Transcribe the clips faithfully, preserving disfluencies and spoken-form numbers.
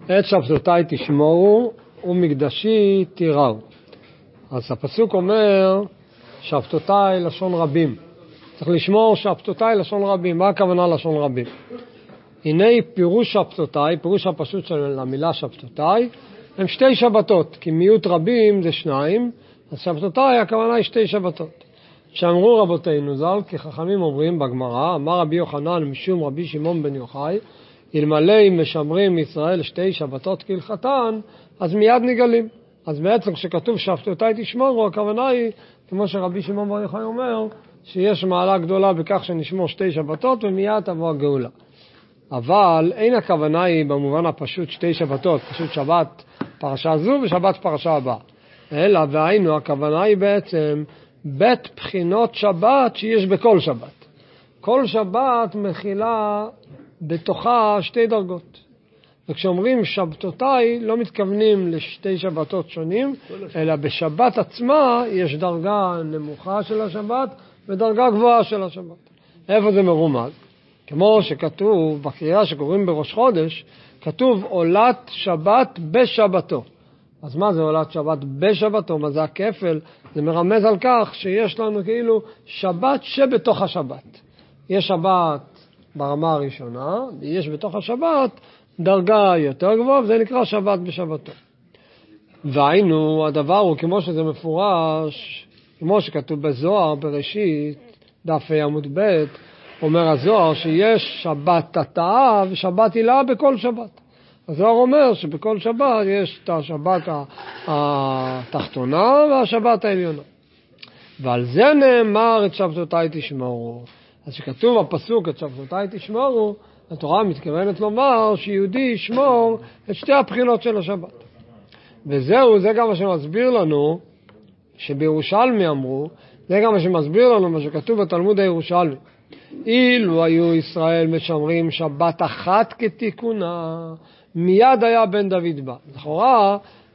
את שבתותיי תשמורו ומקדשי תיראו. אז הפסוק אומר שבתותיי לשון רבים. צריך לשמור שבתותיי לשון רבים. מה הכוונה לשון רבים? הנה פירוש שבתותיי, פירוש הפשוט של המילה שבתותיי, הם שתי שבתות, כי מיעוט רבים זה שניים, אז שבתותיי הכוונה היא שתי שבתות. שאמרו רבותינו ז"ל, כי חכמים אומרים בגמרא, אמר רבי יוחנן משום רבי שמעון בן יוחאי, אלמלא משמרים ישראל שתי שבתות כהלכתן, אז מיד נגלים. אז בעצם כשכתוב שבתותיי תשמורו, הכוונה היא, כמו שרבי שמעון בן יוחאי אומר, שיש מעלה גדולה בכך שנשמור שתי שבתות ומיד תבוא הגאולה. אבל אין הכוונה היא במובן הפשוט שתי שבתות, פשוט שבת פרשה זו ושבת פרשה הבאה. אלא והיינו, הכוונה היא בעצם בית בחינות שבת שיש בכל שבת. כל שבת מכילה בתוכה שתי דרגות. וכשאומרים שבתותיי לא מתכוונים לשתי שבתות שונים, אלא בשבת עצמה יש דרגה נמוכה של השבת ודרגה גבוהה של השבת. איפה זה מרומז? כמו שכתוב בקריאה שקוראים בראש חודש, כתוב עולת שבת בשבתו. אז מה זה עולת שבת בשבתו? מה זה הכפל? זה מרמז על כך שיש לנו כאילו שבת שבתוך השבת. יש שבת ברמה הראשונה, ויש בתוך השבת דרגה יותר גבוהה, וזה נקרא שבת בשבתו. והיינו, הדבר הוא כמו שזה מפורש, כמו שכתוב בזוהר בראשית, דף עמוד ב', אומר הזוהר שיש שבת תתאה ושבת הילאה בכל שבת. הזוהר אומר שבכל שבת יש את השבת התחתונה והשבת העליונה. ועל זה נאמר את שבתותיי תשמורו. אז שכתוב בפסוק את שבתותיי תשמורו, התורה מתכוונת לומר שיהודי ישמור את שתי הבחינות של השבת. וזהו, זה גם מה שמסביר לנו, שבירושלמי אמרו, זה גם מה שמסביר לנו מה שכתוב בתלמוד הירושלמי. אילו היו ישראל משמרים שבת אחת כתיקונה, מיד היה בן דוד בא. לכאורה,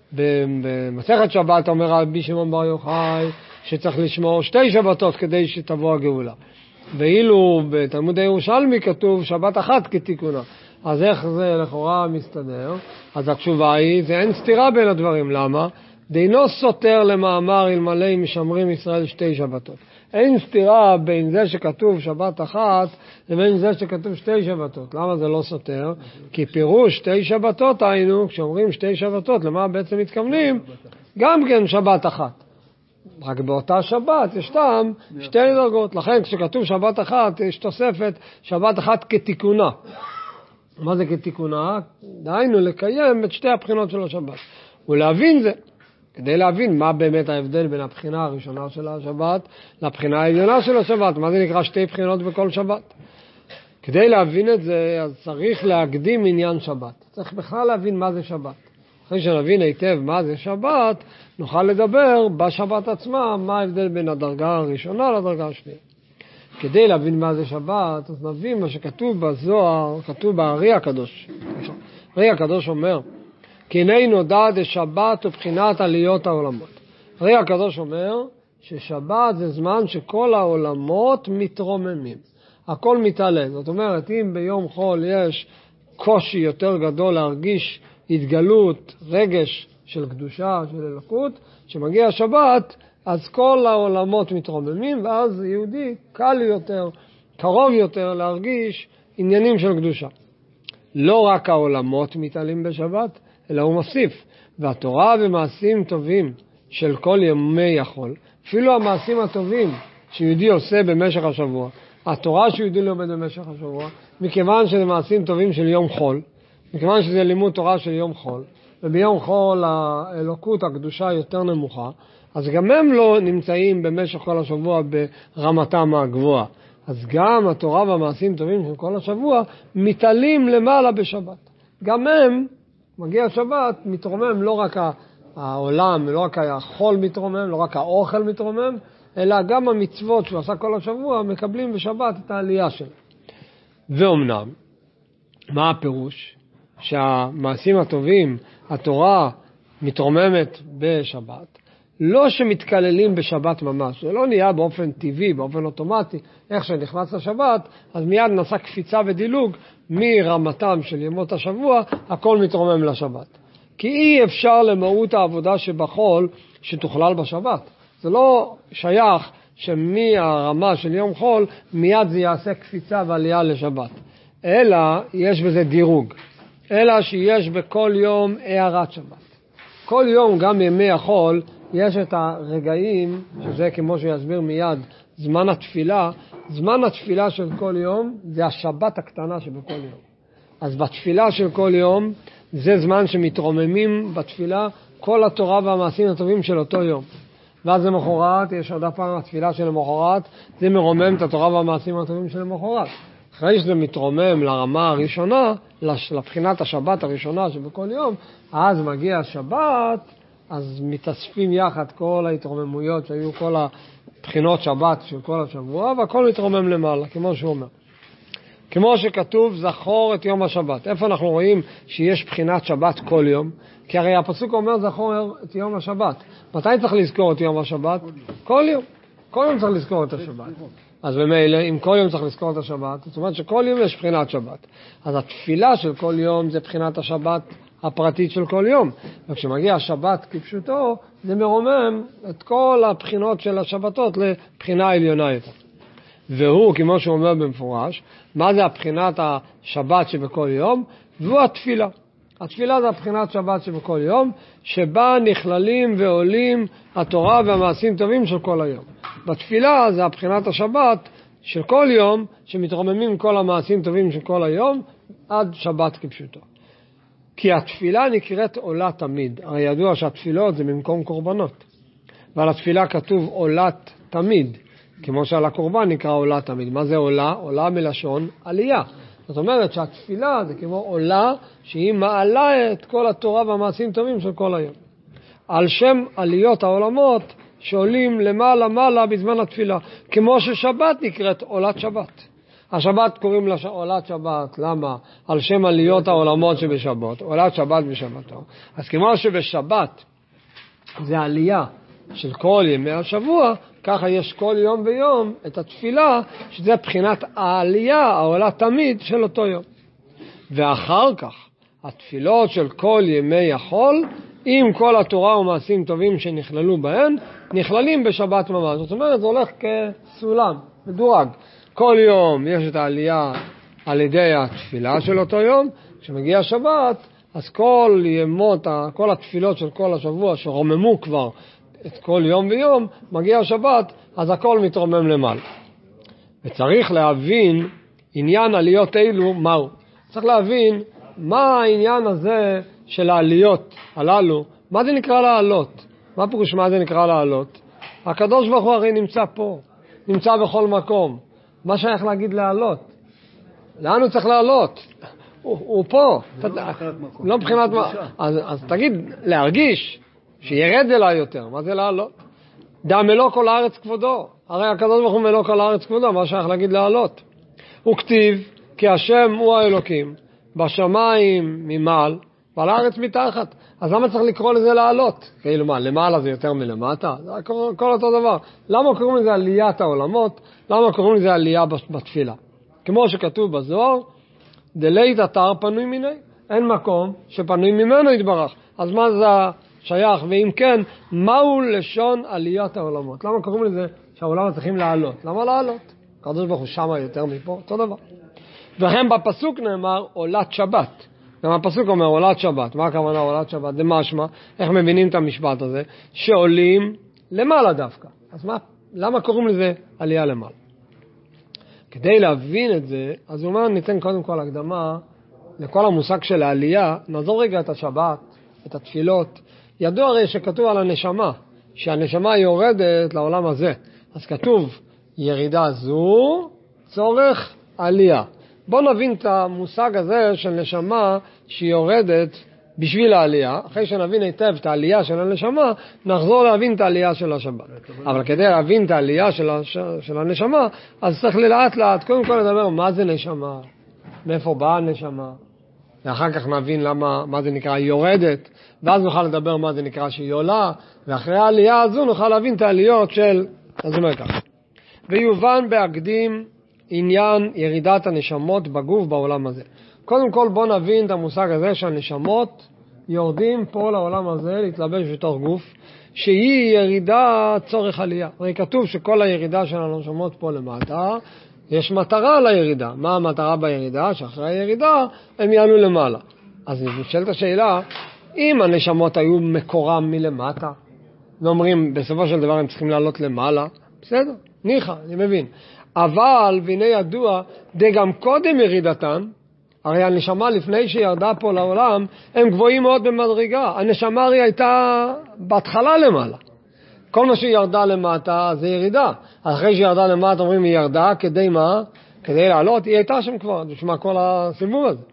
במסכת שבת אומר רבי שמעון בר יוחאי שצריך לשמור שתי שבתות כדי שתבוא הגאולה. ואילו בתלמוד הירושלמי כתוב שבת אחת כתיקונה. אז איך זה לכאורה מסתדר? אז התשובה היא, זה אין סתירה בין הדברים. למה? דינו סותר למאמר אלמלא משמרים ישראל שתי שבתות. אין סתירה בין זה שכתוב שבת אחת לבין זה שכתוב שתי שבתות. למה זה לא סותר? כי פירוש שתי שבתות היינו, כשאומרים שתי שבתות, למה בעצם מתכוונים? גם כן שבת אחת. רק באותה שבת יש טעם שתי דרגות. לכן כשכתוב שבת אחת יש תוספת שבת אחת כתיקונה. מה זה כתיקונה? דהיינו לקיים את שתי הבחינות של השבת. ולהבין זה. כדי להבין מה באמת ההבדל בין הבחינה הראשונה של השבת לבחינה העליונה של השבת. מה זה נקרא שתי בחינות בכל שבת? כדי להבין את זה, אז צריך להקדים עניין שבת. צריך בכלל להבין מה זה שבת. אחרי שנבין היטב מה זה שבת, נוכל לדבר בשבת עצמה מה ההבדל בין הדרגה הראשונה לדרגה השנייה. כדי להבין מה זה שבת, אז נבין מה שכתוב בזוהר, כתוב בארי הקדוש. הארי הקדוש אומר, כי הנה נודע דשבת ובחינת עליות העולמות. הארי הקדוש אומר ששבת זה זמן שכל העולמות מתרוממים. הכל מתעלה. זאת אומרת, אם ביום חול יש קושי יותר גדול להרגיש התגלות, רגש של קדושה, של אלוקות, שמגיע שבת, אז כל העולמות מתרוממים, ואז יהודי קל יותר, קרוב יותר להרגיש עניינים של קדושה. לא רק העולמות מתעלים בשבת, אלא הוא מוסיף, והתורה ומעשים טובים של כל ימי החול, אפילו המעשים הטובים שיהודי עושה במשך השבוע, התורה שיהודי לומד במשך השבוע, מכיוון שזה מעשים טובים של יום חול, מכיוון שזה לימוד תורה של יום חול, וביום חול האלוקות, הקדושה יותר נמוכה, אז גם הם לא נמצאים במשך כל השבוע ברמתם הגבוהה. אז גם התורה והמעשים טובים של כל השבוע מתעלים למעלה בשבת. גם הם, מגיע שבת, מתרומם לא רק העולם, לא רק החול מתרומם, לא רק האוכל מתרומם, אלא גם המצוות שהוא עשה כל השבוע מקבלים בשבת את העלייה שלהם. ואומנם, מה הפירוש? שהמעשים הטובים, התורה מתרוממת בשבת, לא שמתקללים בשבת ממש, זה לא נהיה באופן טבעי, באופן אוטומטי, איך שנכנס לשבת, אז מיד נעשה קפיצה ודילוג מרמתם של ימות השבוע, הכל מתרומם לשבת. כי אי אפשר למהות העבודה שבחול שתוכלל בשבת. זה לא שייך שמהרמה של יום חול מיד זה יעשה קפיצה ועלייה לשבת. אלא יש בזה דירוג. אלא שיש בכל יום הערת שבת. כל יום, גם בימי החול, יש את הרגעים, שזה כמו שיסביר מיד, זמן התפילה. זמן התפילה של כל יום זה השבת הקטנה שבכל יום. אז בתפילה של כל יום זה זמן שמתרוממים בתפילה כל התורה והמעשים הטובים של אותו יום. ואז למחרת, יש עוד הפעם התפילה של למחרת, זה מרומם את התורה והמעשים הטובים של למחרת. אחרי שזה מתרומם לרמה הראשונה, לבחינת השבת הראשונה שבכל יום, אז מגיע השבת, אז מתאספים יחד כל ההתרוממויות שהיו כל הבחינות שבת של כל השבוע, והכל מתרומם למעלה, כמו שהוא אומר. כמו שכתוב, זכור את יום השבת. איפה אנחנו רואים שיש בחינת שבת כל יום? כי הרי הפסוק אומר, זכור את יום השבת. מתי צריך לזכור את יום השבת? כל יום. כל יום צריך לזכור את השבת. אז במילא, אם כל יום צריך לזכור את השבת, זאת אומרת שכל יום יש בחינת שבת. אז התפילה של כל יום זה בחינת השבת הפרטית של כל יום. וכשמגיע השבת כפשוטו, זה מרומם את כל הבחינות של השבתות לבחינה עליונה יותר. והוא, כמו שהוא אומר במפורש, מה זה הבחינת השבת שבכל יום? והוא התפילה. התפילה זה הבחינת שבת שבכל יום, שבה נכללים ועולים התורה והמעשים טובים של כל היום. בתפילה זה הבחינת השבת של כל יום, שמתרוממים כל המעשים טובים של כל היום, עד שבת כפשוטו. כי התפילה נקראת עולה תמיד. הרי ידוע שהתפילות זה ממקום קורבנות. ועל התפילה כתוב עולת תמיד. כמו שעל הקורבן נקרא עולה תמיד. מה זה עולה? עולה מלשון עלייה. זאת אומרת שהתפילה זה כמו עולה שהיא מעלה את כל התורה והמעשים טובים של כל היום. על שם עליות העולמות שעולים למעלה מעלה בזמן התפילה. כמו ששבת נקראת עולת שבת. השבת קוראים לה עולת שבת. למה? על שם עליות העולמות שבשבת. עולת שבת בשבתו. אז כמו שבשבת זה עלייה של כל ימי השבוע, ככה יש כל יום ויום את התפילה, שזה בחינת העלייה, העולה תמיד של אותו יום. ואחר כך, התפילות של כל ימי החול, עם כל התורה ומעשים טובים שנכללו בהן, נכללים בשבת ממש. זאת אומרת, זה הולך כסולם, מדורג. כל יום יש את העלייה על ידי התפילה של אותו יום, כשמגיע שבת, אז כל ימות, כל התפילות של כל השבוע שרוממו כבר, את כל יום ויום, מגיע השבת, אז הכל מתרומם למעלה. וצריך להבין עניין עליות אלו, מהו? צריך להבין מה העניין הזה של העליות הללו, מה זה נקרא לעלות? מה פירוש מה זה נקרא לעלות? הקדוש ברוך הוא הרי נמצא פה, נמצא בכל מקום. מה שייך להגיד לעלות? לאן הוא צריך לעלות? הוא, הוא פה. זה לא מבחינת מקום. לא מבחינת מה. אז, אז תגיד, להרגיש שירד אליי יותר. מה זה לעלות? דע מלוא כל הארץ כבודו. הרי הקדוש ברוך הוא מלוא כל הארץ כבודו, מה שייך להגיד לעלות? הוא כתיב, כי השם הוא האלוקים, בשמיים ממעל, ועל הארץ מתחת. אז למה צריך לקרוא לזה לעלות? כאילו מה, למעלה זה יותר מלמטה? זה כל, כל אותו דבר. למה קוראים לזה עליית העולמות? למה קוראים לזה עלייה בתפילה? כמו שכתוב בזוהר, דלית אתר פנוי מיני. אין מקום שפנוי ממנו יתברך. אז מה זה שייך? ואם כן, מהו לשון עליית העולמות? למה קוראים לזה שהעולם צריכים לעלות? למה לעלות? הקדוש ברוך הוא שמה יותר מפה, אותו דבר. וכן בפסוק נאמר עולת שבת. גם הפסוק אומר עולת שבת. מה הכוונה עולת שבת? זה משמע, איך מבינים את המשפט הזה? שעולים למעלה דווקא. אז מה, למה קוראים לזה עלייה למעלה? כדי להבין את זה, אז הוא אומר, ניתן קודם כל הקדמה לכל המושג של העלייה. נעזור רגע את השבת, את התפילות. ידוע הרי שכתוב על הנשמה, שהנשמה יורדת לעולם הזה. אז כתוב, ירידה זו צורך עלייה. בואו נבין את המושג הזה של נשמה שיורדת בשביל העלייה. אחרי שנבין היטב את העלייה של הנשמה, נחזור להבין את העלייה של השבת. אבל כדי להבין את העלייה של, הש... של הנשמה, אז צריך לאט לאט, קודם כל לדבר מה זה נשמה, מאיפה באה הנשמה, ואחר כך נבין למה, מה זה נקרא יורדת, ואז נוכל לדבר מה זה נקרא שהיא עולה, ואחרי העלייה הזו נוכל להבין את העליות של, אז זה אומר ככה. ויובן בהקדים עניין ירידת הנשמות בגוף בעולם הזה. קודם כל בוא נבין את המושג הזה שהנשמות יורדים פה לעולם הזה להתלבש בתוך גוף, שהיא ירידה צורך עלייה. הרי כתוב שכל הירידה של הנשמות פה למטה, יש מטרה לירידה. מה המטרה בירידה? שאחרי הירידה הם יעלו למעלה. אז נשאלת השאלה, אם הנשמות היו מקורם מלמטה, ואומרים בסופו של דבר הם צריכים לעלות למעלה, בסדר, ניחא, אני מבין. אבל, והנה ידוע, די גם קודם ירידתן, הרי הנשמה לפני שירדה פה לעולם, הם גבוהים מאוד במדרגה. הנשמה הרי הייתה בהתחלה למעלה. כל מה שירדה למטה זה ירידה. אחרי שירדה למטה אומרים היא ירדה, כדי מה? כדי לעלות, היא הייתה שם כבר, נשמע כל הסיבוב הזה.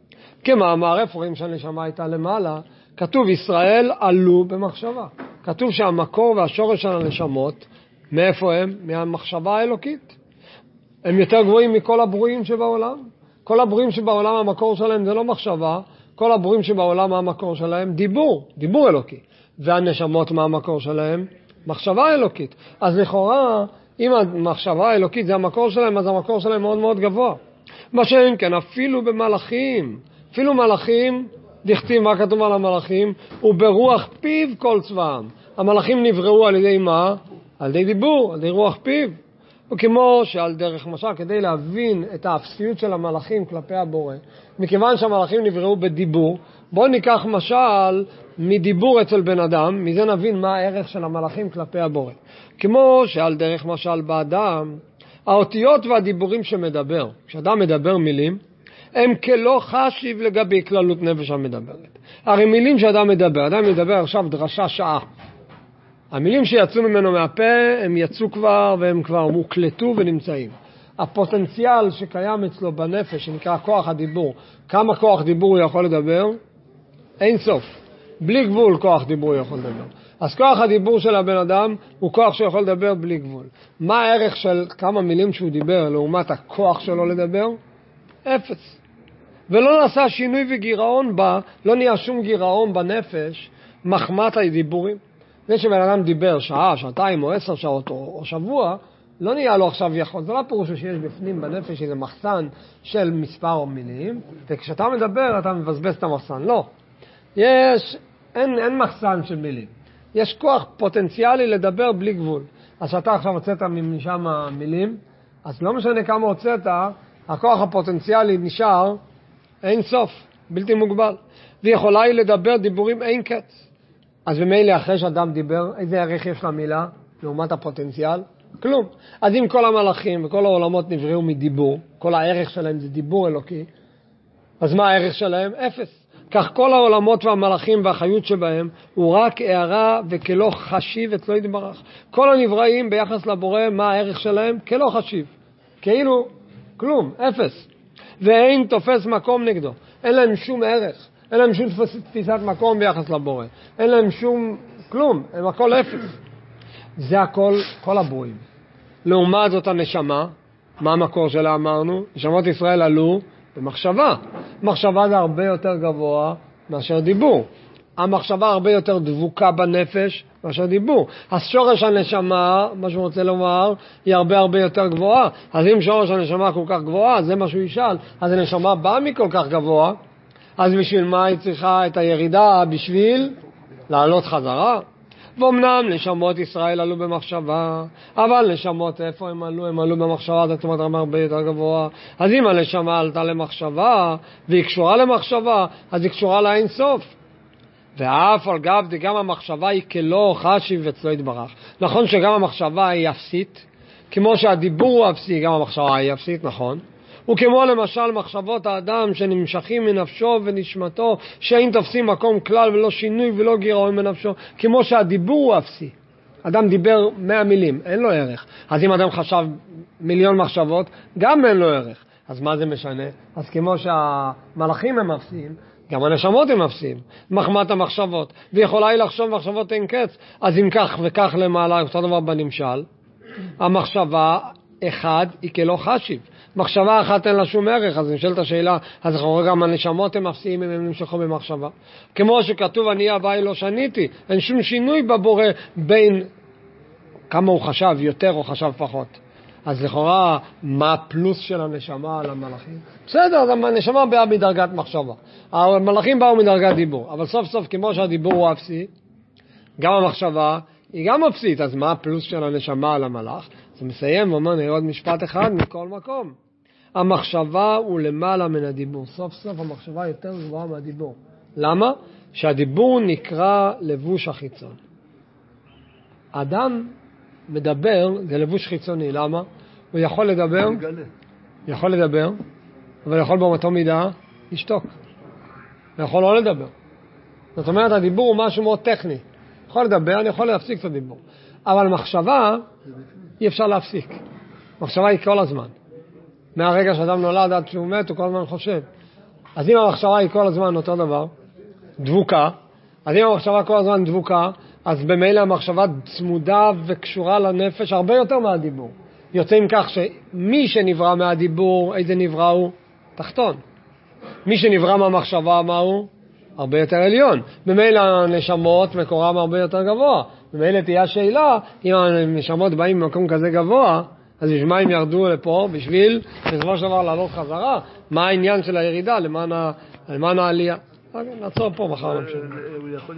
כמאמר איפה רואים שהנשמה הייתה למעלה, כתוב ישראל עלו במחשבה. כתוב שהמקור והשורש של הנשמות, מאיפה הם? מהמחשבה האלוקית. הם יותר גבוהים מכל הברואים שבעולם. כל הברואים שבעולם המקור שלהם זה לא מחשבה, כל הברואים שבעולם המקור שלהם דיבור, דיבור אלוקי. והנשמות מה המקור שלהם? מחשבה אלוקית. אז לכאורה, אם המחשבה האלוקית זה המקור שלהם, אז המקור שלהם מאוד מאוד גבוה. מה שאין כן, אפילו במלאכים, אפילו מלאכים, דכתיב מה כתוב על המלאכים, וברוח פיו כל צבאם. המלאכים נבראו על ידי מה? על ידי דיבור, על ידי רוח פיו. וכמו שעל דרך משל, כדי להבין את האפסיות של המלאכים כלפי הבורא, מכיוון שהמלאכים נבראו בדיבור, בואו ניקח משל מדיבור אצל בן אדם, מזה נבין מה הערך של המלאכים כלפי הבורא. כמו שעל דרך משל באדם, האותיות והדיבורים שמדבר, כשאדם מדבר מילים, הם כלא חשיב לגבי כללות נפש המדברת. הרי מילים שאדם מדבר, אדם מדבר עכשיו דרשה שעה. המילים שיצאו ממנו מהפה, הם יצאו כבר והם כבר מוקלטו ונמצאים. הפוטנציאל שקיים אצלו בנפש, שנקרא כוח הדיבור, כמה כוח דיבור הוא יכול לדבר? אין סוף. בלי גבול כוח דיבור הוא יכול לדבר. אז כוח הדיבור של הבן אדם הוא כוח שיכול לדבר בלי גבול. מה הערך של כמה מילים שהוא דיבר לעומת הכוח שלו לדבר? אפס. ולא נעשה שינוי וגירעון בה, לא נהיה שום גירעון בנפש, מחמת הדיבורים. זה שבן אדם דיבר שעה, שעתיים או עשר שעות או, או שבוע, לא נהיה לו עכשיו יכול. זה לא פירוש שיש בפנים בנפש איזה מחסן של מספר מילים, וכשאתה מדבר אתה מבזבז את המחסן. לא. יש, אין, אין מחסן של מילים. יש כוח פוטנציאלי לדבר בלי גבול. אז שאתה עכשיו הוצאת משם מילים, אז לא משנה כמה הוצאת, הכוח הפוטנציאלי נשאר אין סוף, בלתי מוגבל. ויכולה היא לדבר דיבורים אין קץ. אז במילא אחרי שאדם דיבר, איזה ערך יש למילה לעומת הפוטנציאל? כלום. אז אם כל המלאכים וכל העולמות נבראו מדיבור, כל הערך שלהם זה דיבור אלוקי, אז מה הערך שלהם? אפס. כך כל העולמות והמלאכים והחיות שבהם הוא רק הערה וכלא חשיב אצלו יתברך. כל הנבראים ביחס לבורא, מה הערך שלהם? כלא חשיב. כאילו, כלום, אפס. ואין תופס מקום נגדו. אין להם שום ערך. אין להם שום תפיסת מקום ביחס לבורא. אין להם שום כלום. הם הכל אפס. זה הכל, כל הברואים. לעומת זאת הנשמה, מה המקור שלה אמרנו? נשמות ישראל עלו במחשבה. מחשבה זה הרבה יותר גבוה מאשר דיבור. המחשבה הרבה יותר דבוקה בנפש מאשר דיבור. השורש הנשמה, מה שהוא רוצה לומר, היא הרבה הרבה יותר גבוהה. אז אם שורש הנשמה כל כך גבוהה, זה מה שהוא ישאל. אז הנשמה באה מכל כך גבוה, אז בשביל מה היא צריכה את הירידה? בשביל לעלות חזרה. ואומנם נשמות ישראל עלו במחשבה, אבל נשמות איפה הם עלו? הם עלו במחשבה, זאת אומרת רמה הרבה יותר גבוהה. אז אם הנשמה עלתה למחשבה, והיא קשורה למחשבה, אז היא קשורה לאין סוף. ואף על גב גם המחשבה היא כלא חשיב אצלו יתברך. נכון שגם המחשבה היא אפסית, כמו שהדיבור הוא אפסי, גם המחשבה היא אפסית, נכון? וכמו למשל מחשבות האדם שנמשכים מנפשו ונשמתו, שאין תופסים מקום כלל ולא שינוי ולא גירעון מנפשו, כמו שהדיבור הוא אפסי. אדם דיבר מאה מילים, אין לו ערך. אז אם אדם חשב מיליון מחשבות, גם אין לו ערך. אז מה זה משנה? אז כמו שהמלאכים הם אפסיים, גם הנשמות הם אפסיים, מחמת המחשבות. ויכולה היא לחשוב מחשבות אין קץ. אז אם כך וכך למעלה, אותו דבר בנמשל, המחשבה אחד היא כלא חשיב. מחשבה אחת אין לה שום ערך, אז נשאלת השאלה, אז לכאורה גם הנשמות הם אפסיים אם הם נמשכו במחשבה. כמו שכתוב, אני אביי לא שניתי, אין שום שינוי בבורא בין כמה הוא חשב, יותר או חשב פחות. אז לכאורה, מה הפלוס של הנשמה על המלאכים? בסדר, אז הנשמה באה מדרגת מחשבה. המלאכים באו מדרגת דיבור, אבל סוף סוף כמו שהדיבור הוא אפסי, גם המחשבה היא גם אפסית, אז מה הפלוס של הנשמה על המלאך? זה מסיים ואומר, נראה עוד משפט אחד מכל מקום. המחשבה הוא למעלה מן הדיבור. סוף סוף המחשבה יותר גבוהה מהדיבור. למה? שהדיבור נקרא לבוש החיצון. אדם מדבר, זה לבוש חיצוני. למה? הוא יכול לדבר, יכול לדבר, אבל יכול באותו מידה לשתוק. הוא יכול לא לדבר. זאת אומרת, הדיבור הוא משהו מאוד טכני. יכול לדבר, אני יכול להפסיק את הדיבור. אבל מחשבה, אי אפשר להפסיק. מחשבה היא כל הזמן. מהרגע שאדם נולד עד שהוא מת, הוא כל הזמן חושב. אז אם המחשבה היא כל הזמן אותו דבר, דבוקה, אז אם המחשבה כל הזמן דבוקה, אז במילא המחשבה צמודה וקשורה לנפש הרבה יותר מהדיבור. יוצא עם כך שמי שנברא מהדיבור, איזה נברא הוא? תחתון. מי שנברא מהמחשבה, מה הוא? הרבה יותר עליון. במילא הנשמות מקורם הרבה יותר גבוה. במילא תהיה השאלה, אם הנשמות באים ממקום כזה גבוה, אז בשביל מה הם ירדו לפה? בשביל, בסופו של דבר, לעלות חזרה. מה העניין של הירידה? למען העלייה? נעצור פה מחר נמשיך.